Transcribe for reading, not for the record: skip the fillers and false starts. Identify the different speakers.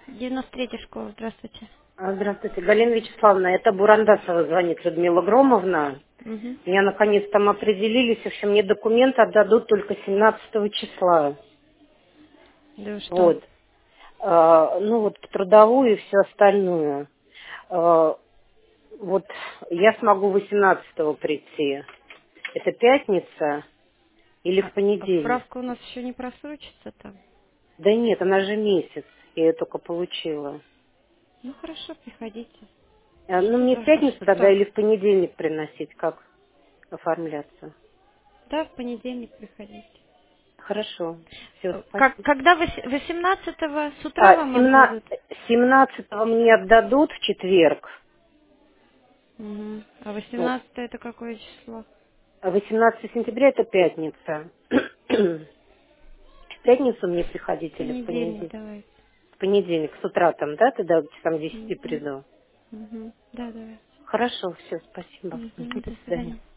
Speaker 1: 93-я школа, здравствуйте.
Speaker 2: Здравствуйте, Галина Вячеславовна, это Бурандасова звонит, Людмила Громовна.
Speaker 1: Угу.
Speaker 2: Меня наконец там определились, в общем, мне документы отдадут только 17 числа.
Speaker 1: Да вы что?
Speaker 2: Вот. Ну вот трудовую и все остальное. Вот я смогу 18 прийти. Это пятница или в
Speaker 1: А
Speaker 2: понедельник?
Speaker 1: справка у нас еще не просрочится там?
Speaker 2: Да нет, она же месяц. Я ее только получила.
Speaker 1: Ну хорошо, приходите.
Speaker 2: Ну
Speaker 1: Что
Speaker 2: мне
Speaker 1: за...
Speaker 2: в пятницу тогда
Speaker 1: Что?
Speaker 2: или в понедельник приносить, как оформляться?
Speaker 1: Да, в понедельник приходите.
Speaker 2: Хорошо. Все, спасибо.
Speaker 1: Когда 18-го с утра вам отдадут?
Speaker 2: 17 мне отдадут в четверг,
Speaker 1: Угу. А
Speaker 2: вот.
Speaker 1: 18 это какое число?
Speaker 2: А 18 сентября это пятница. В пятницу мне приходить или в
Speaker 1: Понедельник
Speaker 2: понедельник?
Speaker 1: давайте.
Speaker 2: В понедельник с утра там, да, тогда часам 10
Speaker 1: Угу.
Speaker 2: приду.
Speaker 1: Угу. Да, давайте.
Speaker 2: Хорошо, все, спасибо.
Speaker 1: Угу.
Speaker 2: Мгм, до
Speaker 1: До
Speaker 2: свидания.
Speaker 1: свидания.